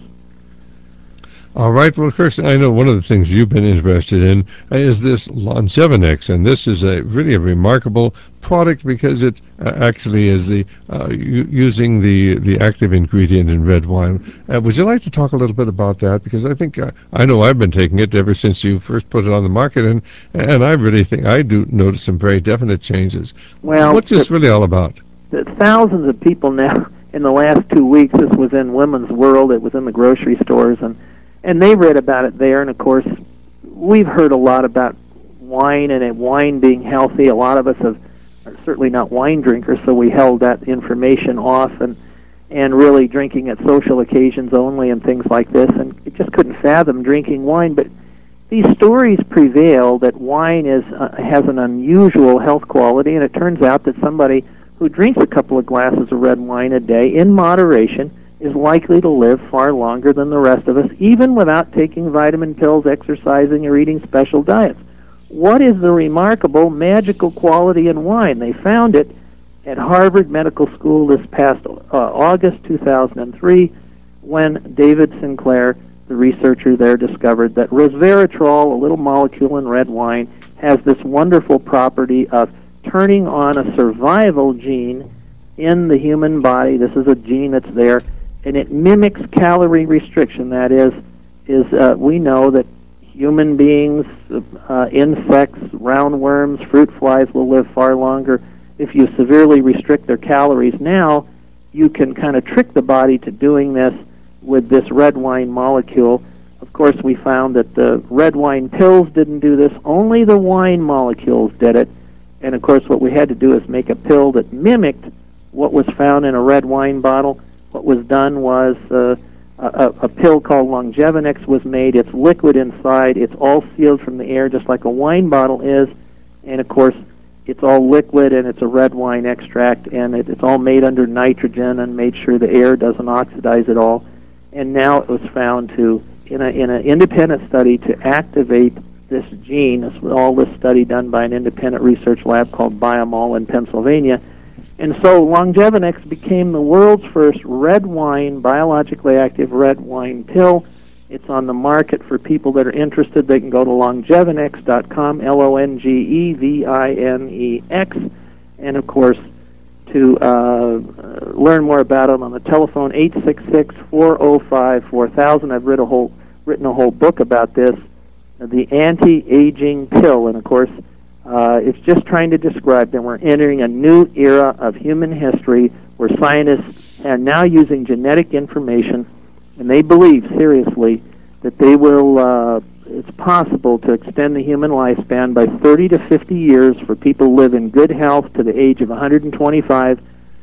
All right. Well, Kirsten, I know one of the things you've been interested in is this Longevinex, and this is a really a remarkable product because it uh, actually is the uh, u- using the the active ingredient in red wine. Uh, would you like to talk a little bit about that? Because I think uh, I know I've been taking it ever since you first put it on the market, and and I really think I do notice some very definite changes. Well, what's this really all about? The thousands of people now in the last two weeks. This was in Women's World. It was in the grocery stores, and. And they read about it there, and of course, we've heard a lot about wine and wine being healthy. A lot of us have, are certainly not wine drinkers, so we held that information off and and really drinking at social occasions only and things like this, and it just couldn't fathom drinking wine. But these stories prevail that wine is uh, has an unusual health quality, and it turns out that somebody who drinks a couple of glasses of red wine a day in moderation is likely to live far longer than the rest of us, even without taking vitamin pills, exercising, or eating special diets. What is the remarkable, magical quality in wine? They found it at Harvard Medical School this past uh, August two thousand three, when David Sinclair, the researcher there, discovered that resveratrol, a little molecule in red wine, has this wonderful property of turning on a survival gene in the human body. This is a gene that's there, and it mimics calorie restriction. That is, is uh, we know that human beings, uh, insects, roundworms, fruit flies will live far longer if you severely restrict their calories. Now, you can kind of trick the body to doing this with this red wine molecule. Of course, we found that the red wine pills didn't do this. Only the wine molecules did it. And, of course, what we had to do is make a pill that mimicked what was found in a red wine bottle. What was done was uh, a, a pill called Longevinex was made. It's liquid inside. It's all sealed from the air, just like a wine bottle is. And, of course, it's all liquid, and it's a red wine extract, and it, it's all made under nitrogen and made sure the air doesn't oxidize at all. And now it was found to, in a in an independent study, to activate this gene. This was all this study done by an independent research lab called Biomol in Pennsylvania. And so Longevinex became the world's first red wine, biologically active red wine pill. It's on the market for people that are interested. They can go to longevinex dot com, L O N G E V I N E X. And, of course, to uh, learn more about it on the telephone, eight six six, four oh five, four thousand. I've written a whole, written a whole book about this, the anti-aging pill. And, of course, Uh, it's just trying to describe that we're entering a new era of human history where scientists are now using genetic information, and they believe seriously that they will, uh, it's possible to extend the human lifespan by thirty to fifty years for people to live in good health to the age of one hundred twenty-five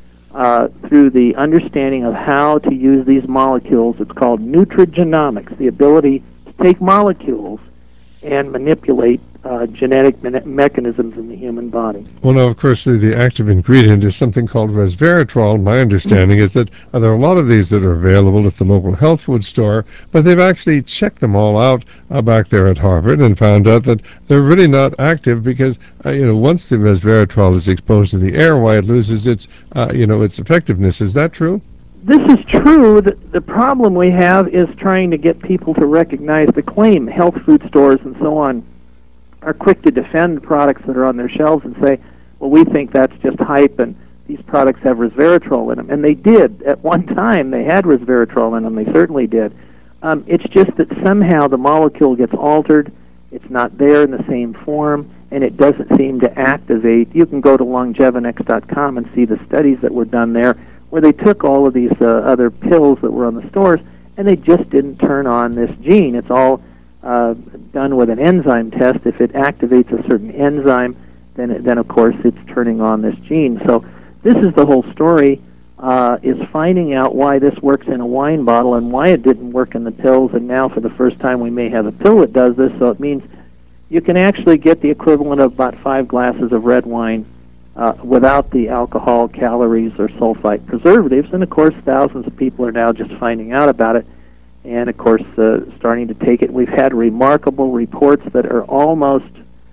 uh, through the understanding of how to use these molecules. It's called nutrigenomics, the ability to take molecules and manipulate uh, genetic me- mechanisms in the human body. Well, now, of course, the, the active ingredient is something called resveratrol. My understanding mm-hmm. is that uh, there are a lot of these that are available at the local health food store, but they've actually checked them all out uh, back there at Harvard and found out that they're really not active because, uh, you know, once the resveratrol is exposed to the air, why it loses its, uh, you know, its effectiveness. Is that true? this is true. The, the problem we have is trying to get people to recognize the claim. Health food stores and so on are quick to defend products that are on their shelves and say, well, we think that's just hype and these products have resveratrol in them. And they did. At one time, they had resveratrol in them. They certainly did. Um, it's just that somehow the molecule gets altered. It's not there in the same form, and it doesn't seem to activate. You can go to longevinex dot com and see the studies that were done there where they took all of these uh, other pills that were on the stores, and they just didn't turn on this gene. It's all uh, done with an enzyme test. If it activates a certain enzyme, then, it, then of course, it's turning on this gene. So this is the whole story, uh, is finding out why this works in a wine bottle and why it didn't work in the pills, and now for the first time we may have a pill that does this, so it means you can actually get the equivalent of about five glasses of red wine uh, without the alcohol, calories, or sulfite preservatives, and of course thousands of people are now just finding out about it, and of course uh, starting to take it. We've had remarkable reports that are almost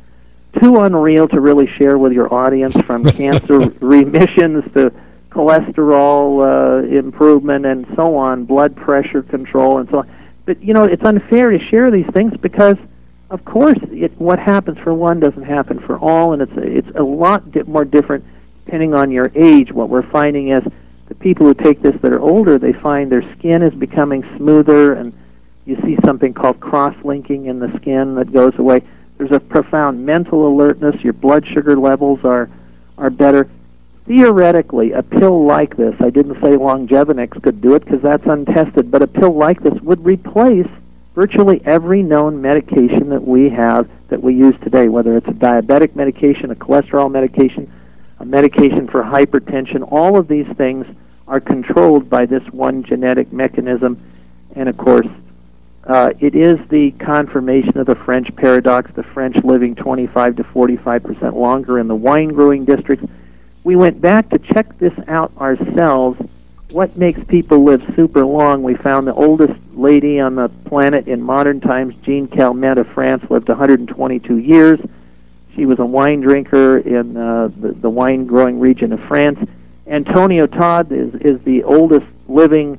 too unreal to really share with your audience, from cancer remissions to cholesterol uh, improvement and so on, blood pressure control and so on. But, you know, it's unfair to share these things because, of course, it, what happens for one doesn't happen for all, and it's, it's a lot di- more different depending on your age. What we're finding is the people who take this that are older, they find their skin is becoming smoother, and you see something called cross-linking in the skin that goes away. There's a profound mental alertness. Your blood sugar levels are are better. Theoretically, a pill like this, I didn't say Longevinex could do it because that's untested, but a pill like this would replace virtually every known medication that we have, that we use today, whether it's a diabetic medication, a cholesterol medication, a medication for hypertension. All of these things are controlled by this one genetic mechanism, and of course, Uh, it is the confirmation of the French paradox, the French living twenty-five to forty-five percent longer in the wine-growing districts. We went back to check this out ourselves. What makes people live super long? We found the oldest lady on the planet in modern times, Jean Calment of France, lived one hundred twenty-two years. She was a wine drinker in uh, the, the wine-growing region of France. Antonio Todd is, is the oldest living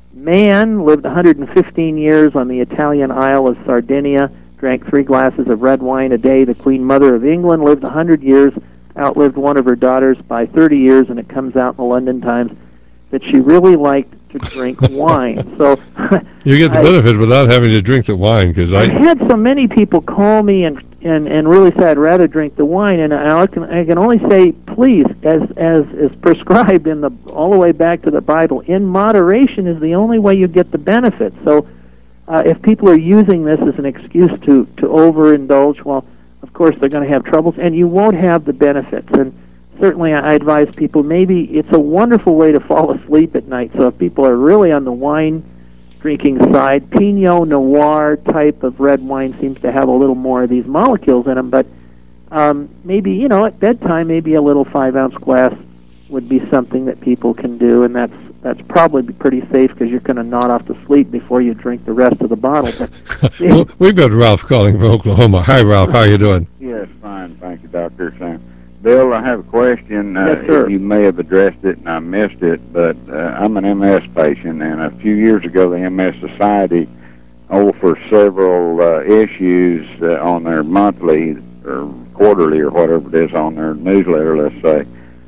man, lived one hundred fifteen years on the Italian Isle of Sardinia, drank three glasses of red wine a day. The Queen Mother of England lived one hundred years, outlived one of her daughters by thirty years, and it comes out in the London Times that she really liked to drink wine. So you get the I, benefit without having to drink the wine, because I... I've had so many people call me and, and, and really say I'd rather drink the wine, and I can, I can only say, please, as as is prescribed in the all the way back to the Bible, in moderation is the only way you get the benefit. So uh, if people are using this as an excuse to, to overindulge, well, of course they're going to have troubles, and you won't have the benefits. And certainly I advise people, maybe it's a wonderful way to fall asleep at night. So if people are really on the wine drinking side, Pinot Noir type of red wine seems to have a little more of these molecules in them, but um, maybe, you know, at bedtime, maybe a little five-ounce glass would be something that people can do, and that's that's probably pretty safe because you're going to nod off to sleep before you drink the rest of the bottle. But well, we've got Ralph calling from Oklahoma. Hi, Ralph. How are you doing? Yes, fine. Thank you, Doctor Sam. Bill, I have a question. Uh, yes, sir. You may have addressed it and I missed it, but uh, I'm an M S patient, and a few years ago the M S Society offered several uh, issues uh, on their monthly or quarterly or whatever it is on their newsletter, let's say.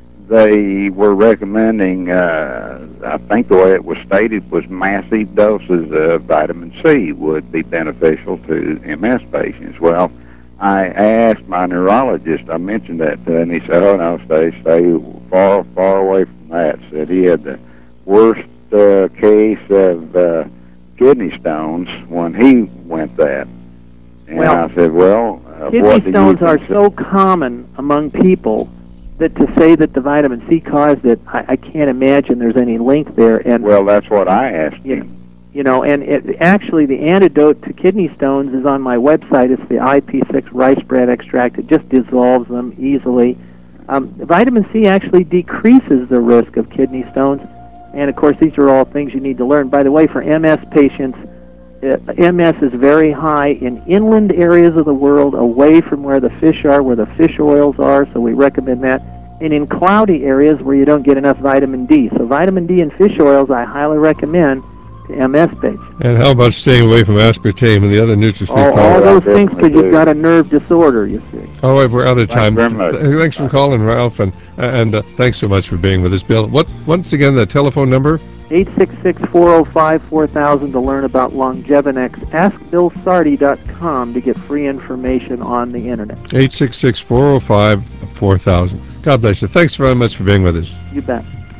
They were recommending, uh, I think the way it was stated was massive doses of vitamin C would be beneficial to M S patients. Well, I asked my neurologist, I mentioned that to him, and he said, oh, no, stay, stay far, far away from that. Said he had the worst uh, case of uh, kidney stones when he went that. And well, I said, well, uh, kidney what do stones you are consider? so common among people that to say that the vitamin C caused it, I, I can't imagine there's any link there. And well, that's what I asked you him. know, You know, and it, actually the antidote to kidney stones is on my website. It's the I P six rice bran extract. It just dissolves them easily. Um, vitamin C actually decreases the risk of kidney stones. And, of course, these are all things you need to learn. By the way, for M S patients, uh, M S is very high in inland areas of the world, away from where the fish are, where the fish oils are, so we recommend that. and in cloudy areas where you don't get enough vitamin D. So vitamin D in fish oils I highly recommend to M S patients. And how about staying away from aspartame and the other NutraSweet All, all products? those things because you've got a nerve disorder, you see. All right, we're out of time. Thank you very much. Th- Thanks for calling, Ralph, and and uh, thanks so much for being with us, Bill. What once again the telephone number? eight six six, four oh five, four thousand to learn about Longevinex. ask bill sardi dot com to get free information on the internet. eight six six, four oh five, four thousand. God bless you. Thanks very much for being with us. You bet.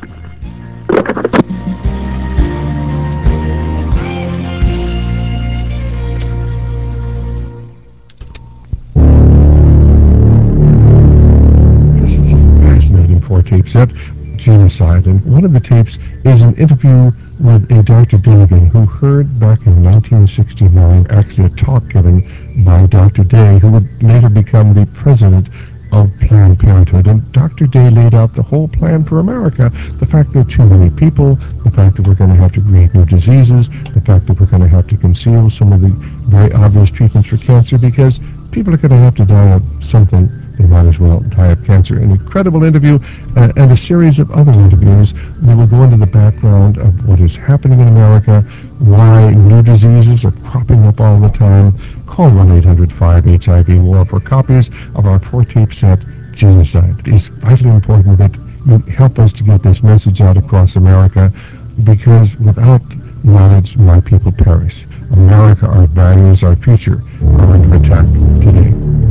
This is a fascinating four-tape set, Genocide, and one of the tapes is an interview with a Doctor Dinnigan who heard back in nineteen sixty-nine actually a talk given by Doctor Day, who would later become the president of Planned Parenthood. And Doctor Day laid out the whole plan for America, the fact there are too many people, the fact that we're going to have to create new diseases, the fact that we're going to have to conceal some of the very obvious treatments for cancer because people are going to have to die of something. They might as well die of cancer. An incredible interview uh, and a series of other interviews that will go into the background of what is happening in America, why new diseases are cropping up all the time. Call one eight hundred five H I V war for copies of our four-tape set, Genocide. It is vitally important that you help us to get this message out across America because without knowledge, my people perish. America, our values, our future are under attack today.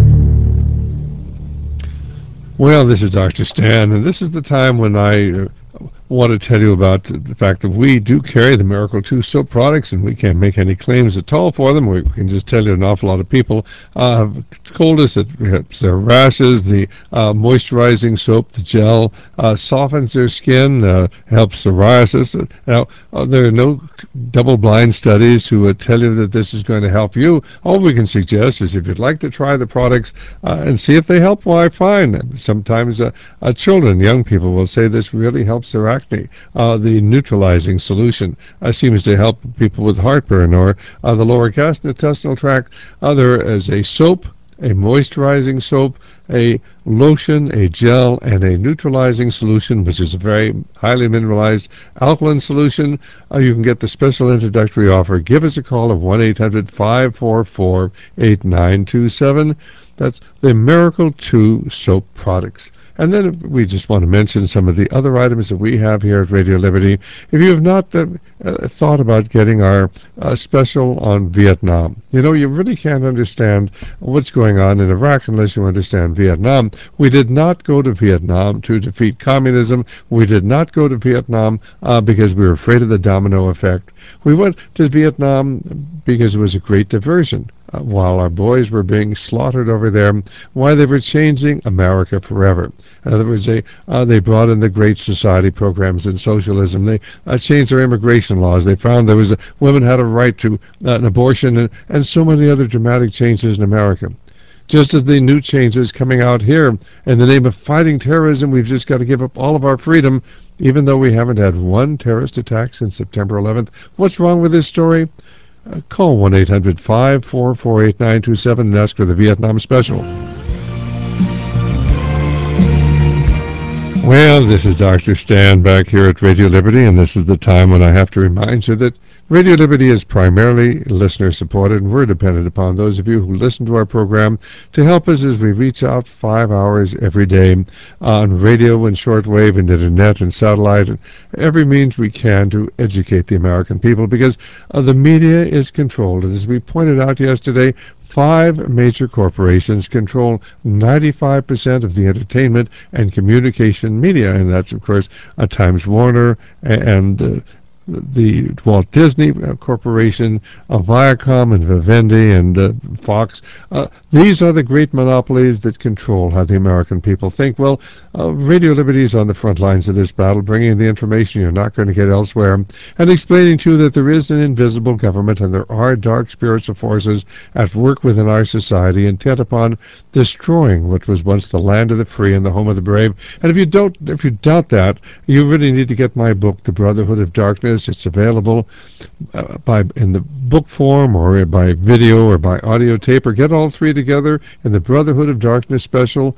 Well, this is Doctor Stan, and this is the time when I uh, want to tell you about the fact that we do carry the Miracle two soap products, and we can't make any claims at all for them. We can just tell you an awful lot of people uh, have told us that it helps their rashes. The uh, moisturizing soap, the gel, uh, softens their skin, uh, helps psoriasis. Now, uh, there are no double-blind studies to uh, tell you that this is going to help you. All we can suggest is if you'd like to try the products uh, and see if they help, why, fine. Sometimes uh, uh, children, young people will say this really helps their acne. Uh, the neutralizing solution uh, seems to help people with heartburn or uh, the lower gastrointestinal tract. Uh, there is a soap, a moisturizing soap, a lotion, a gel, and a neutralizing solution, which is a very highly mineralized alkaline solution. Uh, you can get the special introductory offer. Give us a call at one eight hundred, five four four, eight nine two seven. That's the Miracle two soap products. And then we just want to mention some of the other items that we have here at Radio Liberty. If you have not uh, uh, thought about getting our uh, special on Vietnam, you know, you really can't understand what's going on in Iraq unless you understand Vietnam. We did not go to Vietnam to defeat communism. We did not go to Vietnam uh, because we were afraid of the domino effect. We went to Vietnam because it was a great diversion. Uh, while our boys were being slaughtered over there, why they were changing America forever. In other words, they uh, they brought in the Great Society programs and socialism. They uh, changed their immigration laws. They found there was a, women had a right to uh, an abortion and, and so many other dramatic changes in America. Just as the new changes coming out here in the name of fighting terrorism, we've just got to give up all of our freedom, even though we haven't had one terrorist attack since September eleventh. What's wrong with this story? Uh, call one eight hundred, five four four, eight nine two seven and ask for the Vietnam Special. Well, this is Doctor Stan back here at Radio Liberty, and this is the time when I have to remind you that Radio Liberty is primarily listener-supported, and we're dependent upon those of you who listen to our program to help us as we reach out five hours every day on radio and shortwave and internet and satellite and every means we can to educate the American people, because uh, the media is controlled. And as we pointed out yesterday, five major corporations control ninety-five percent of the entertainment and communication media, and that's, of course, uh, Times Warner and uh, the Walt Disney Corporation, uh, Viacom and Vivendi and uh, Fox. Uh, these are the great monopolies that control how the American people think. Well, uh, Radio Liberty is on the front lines of this battle, bringing the information you're not going to get elsewhere, and explaining to you that there is an invisible government and there are dark spiritual forces at work within our society intent upon destroying what was once the land of the free and the home of the brave. And if you don't, if you doubt that, you really need to get my book, The Brotherhood of Darkness. It's available uh, by in the book form or by video or by audio tape, or get all three together in the Brotherhood of Darkness special.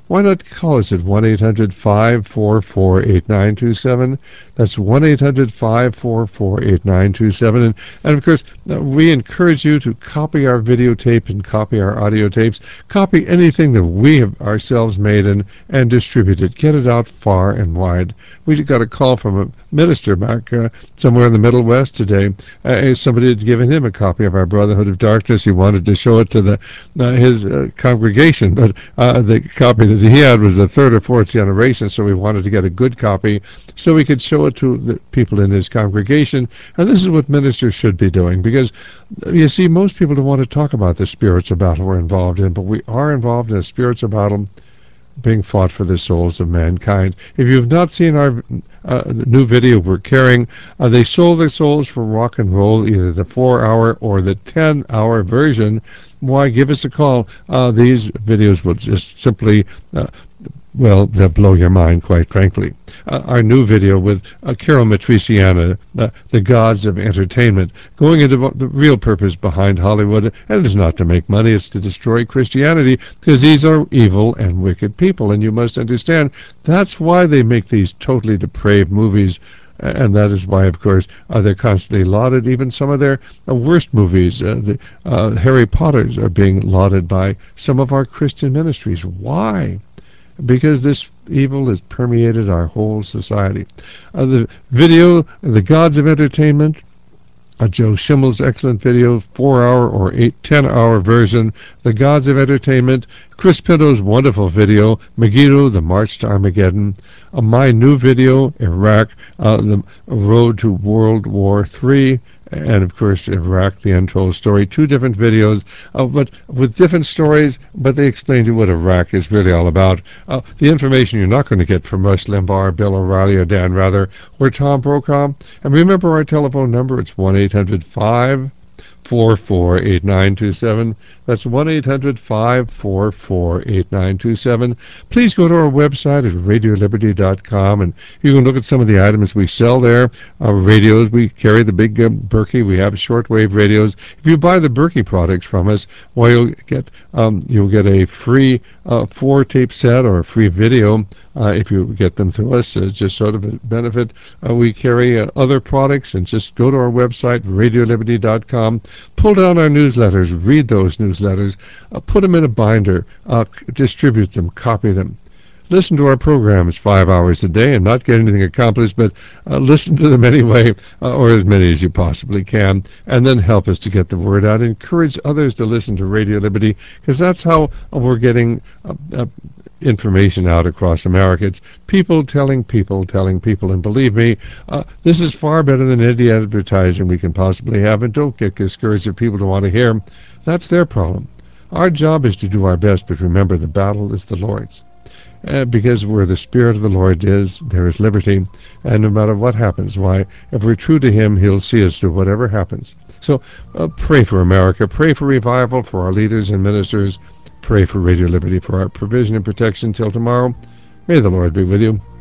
why not call us at one eight hundred five four four eight nine two seven? That's one eight hundred five four four eight nine two seven. And, and of course, uh, we encourage you to copy our videotape and copy our audio tapes. Copy anything that we have ourselves made and, and distribute it. Get it out far and wide. We got a call from a minister back uh, somewhere in the Middle West today. Uh, somebody had given him a copy of our Brotherhood of Darkness. He wanted to show it to the uh, his uh, congregation, but uh, the copy that he had was the third or fourth generation, so we wanted to get a good copy so we could show it to the people in his congregation. And this is what ministers should be doing, because you see, most people don't want to talk about the spiritual battle we're involved in, but we are involved in a spiritual battle being fought for the souls of mankind. If you've not seen our uh, new video we're carrying, uh, they sold their souls for rock and roll, either the four-hour or the ten-hour version. Why, give us a call. Uh, these videos will just simply, uh, well, they'll blow your mind, quite frankly. Uh, our new video with uh, Carol Matriciana, uh, The Gods of Entertainment, going into the real purpose behind Hollywood, and it's not to make money, it's to destroy Christianity, because these are evil and wicked people, and you must understand that's why they make these totally depraved movies. And that is why, of course, uh, they're constantly lauded. Even some of their uh, worst movies, uh, the uh, Harry Potters, are being lauded by some of our Christian ministries. Why? Because this evil has permeated our whole society. Uh, the video, The Gods of Entertainment, uh, Joe Schimmel's excellent video, four-hour or eight, ten-hour version, The Gods of Entertainment, Chris Pinto's wonderful video, Megiddo, The March to Armageddon, uh, my new video, Iraq, uh, The Road to World War Three, and of course Iraq, The Untold Story. Two different videos, uh, but with different stories, but they explain to you what Iraq is really all about. Uh, the information you're not going to get from Rush Limbaugh, Bill O'Reilly, or Dan Rather, or Tom Brokaw. And remember our telephone number, it's one eight hundred five four four eight nine two seven. That's one eight hundred five four four eight nine two seven. Please go to our website at radio liberty dot com, and you can look at some of the items we sell there. Uh, radios, we carry the big uh, Berkey. We have shortwave radios. If you buy the Berkey products from us, well, you'll get um, you'll get a free uh, four tape set or a free video uh, if you get them through us. It's just sort of a benefit. Uh, we carry uh, other products, and just go to our website, radio liberty dot com. Pull down our newsletters, read those newsletters, uh, put them in a binder, uh, distribute them, copy them. Listen to our programs five hours a day and not get anything accomplished, but uh, listen to them anyway, uh, or as many as you possibly can, and then help us to get the word out. Encourage others to listen to Radio Liberty, because that's how uh, we're getting uh, uh, information out across America. It's people telling people, telling people, and believe me, uh, this is far better than any advertising we can possibly have, and don't get discouraged if people don't want to hear. That's their problem. Our job is to do our best, but remember, the battle is the Lord's. Uh, because where the Spirit of the Lord is, there is liberty, and no matter what happens, why, if we're true to Him, He'll see us through whatever happens. So uh, pray for America, pray for revival, for our leaders and ministers, pray for Radio Liberty, for our provision and protection till tomorrow. May the Lord be with you.